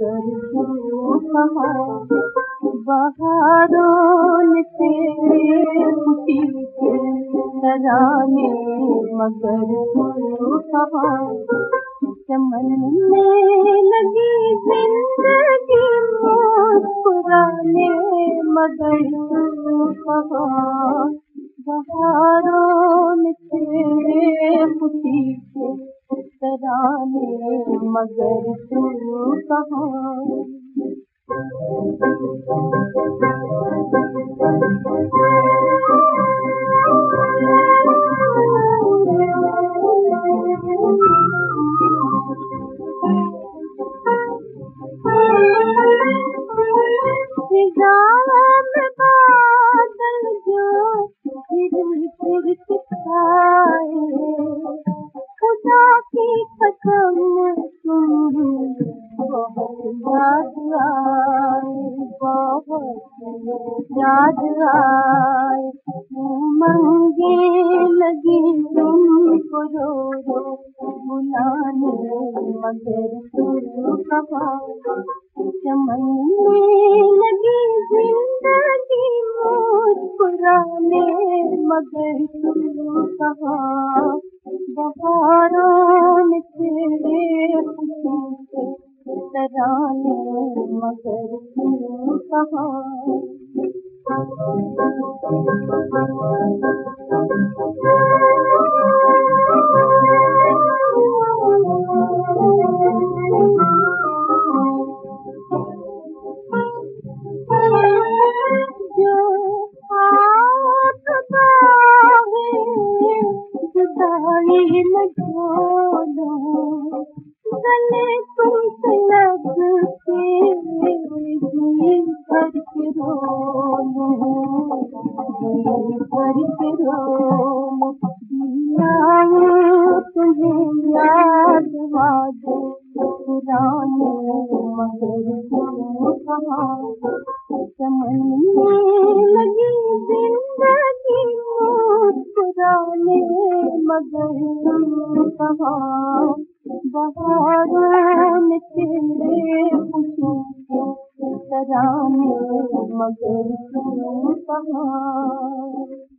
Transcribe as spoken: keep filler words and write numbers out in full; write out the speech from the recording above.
मगर तू कहाँ बहारों ने तेरे खुशी के तराने मगर तू कहाँ चमन में लगी जिंदगी मुस्कुराने मगर तू कहाँ बहारों ने तेरे खुशी के तराने मगर तू कहाँ बादल जो फिर फिर सिखाए खुदा की कसम तुम बहुत याद आए बहुत याद आए उमंगे लगी तुमको रो रो बुलाने मगर तू कहाँ चमन में लगी जिंदगी मुस्कुराने मगर तू कहाँ बहारों ने तेरे खुशी के तराने मगर तू कहाँ जुदाई न छोड़ो गले तुमसे लग के जी भर के रो लूं जी भर के रो लूं तुम्हें याद वादे पुराने मगर तू कहाँ चमन में लगी जिंदगी मुस्कुराने मगर तू कहाँ बहारों ने तेरे खुशी के तराने मगर तू कहाँ।